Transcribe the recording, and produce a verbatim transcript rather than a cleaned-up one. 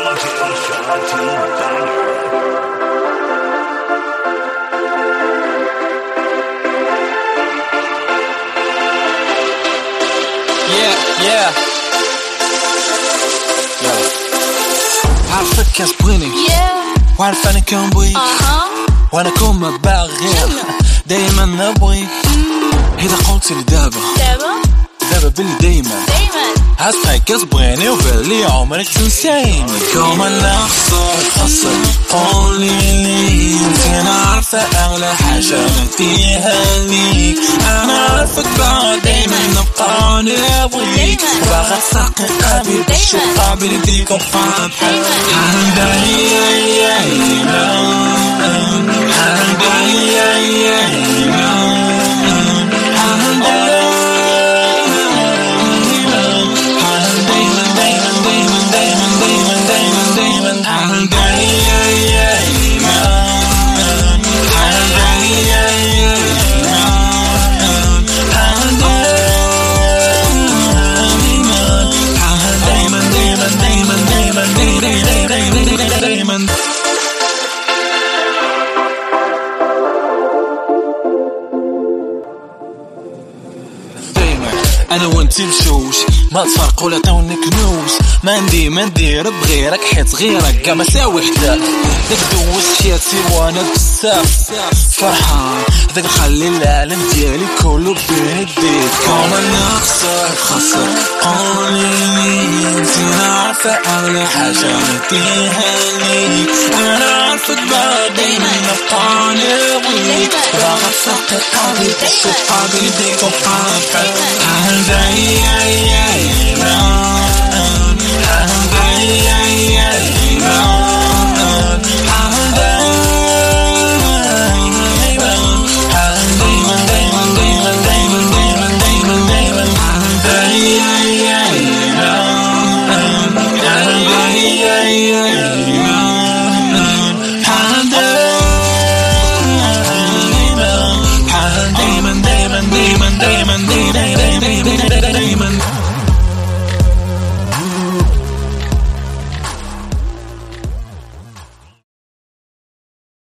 Yeah يلا عارفك كسبوني وعارف انا كم بويك وانا كون ما بغير دايما نبغيك اذا قلت لي دابا دابا باللي دايما عارفك كسبوني وباللي عمرك تنسيني كوما نخسر خسر قولي لي انا عارفة اغلى حاجة نديها ليك انا عارفك بعد دايما نبقى نبغيك باغا تساقي قابل باش قابل يديك وقاب انا وانت بشوش ما تفرق ولا تونك نوش ما ندي ما ندير بغيرك حيت غيرك كاع ما ساوي حدا داك دوزت حياتي وانا بزاف فرحان داك نخلي العالم ديالي كله بيديك كوما نخسر خسر قولي لي انت عارفة اغلى حاجة نديها ليك انا عارفك بعد دايما نبقى نبغيك باغا تساقي قلبي باش قابل يديك وقابل I'm dying,